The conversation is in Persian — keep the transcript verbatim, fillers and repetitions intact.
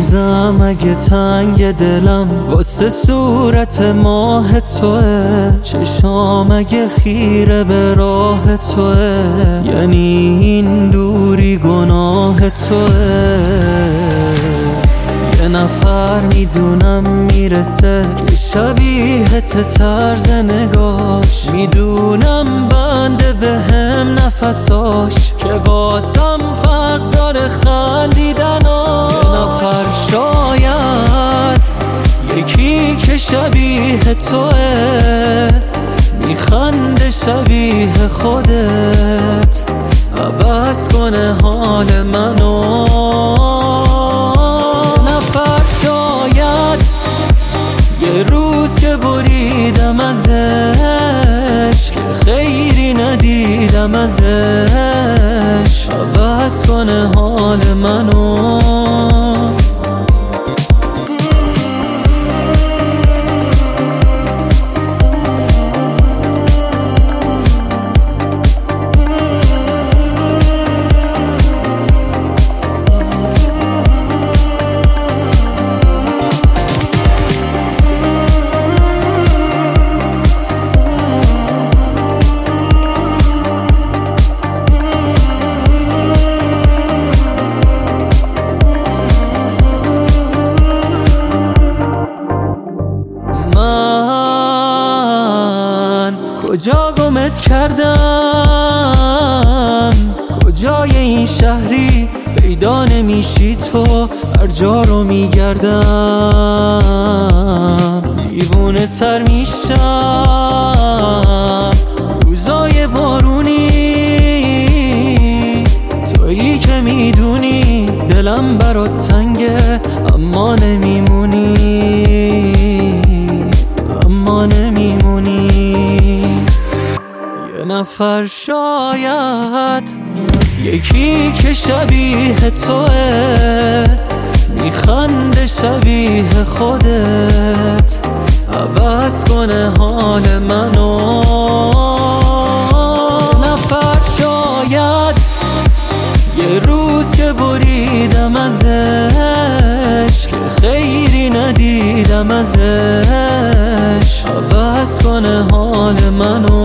روزم اگه تنگ دلم واسه صورت ماه توه، چشام اگه خیره به راه توه، یعنی این دوری گناه توه. یه نفر میدونم میرسه که شبیه طرز نگاش، میدونم بنده به هم نفساش که واسم فرق داره خندیدناش. یه نفر شاید یکی که شبیه توه، میخنده شبیه خودت، عوض کنه حال منو. یه روز که بریدم ازش که خیری ندیدم ازش، عوض کنه حال منو. کجا گمت کردم، کجای این شهری پیدا نمیشی تو، هر جا رو میگردم دیوونه تر میشم روزای بارونی. تویی که میدونی دلم برات تنگه، اما نمیمونی اما نمیمونی. یه نفر شاید یکی که شبیه توه، میخنده شبیه خودت، عوض کنه حال منو. نفر شاید یه روز که بریدم ازش که خیری ندیدم ازش، عوض کنه حال منو.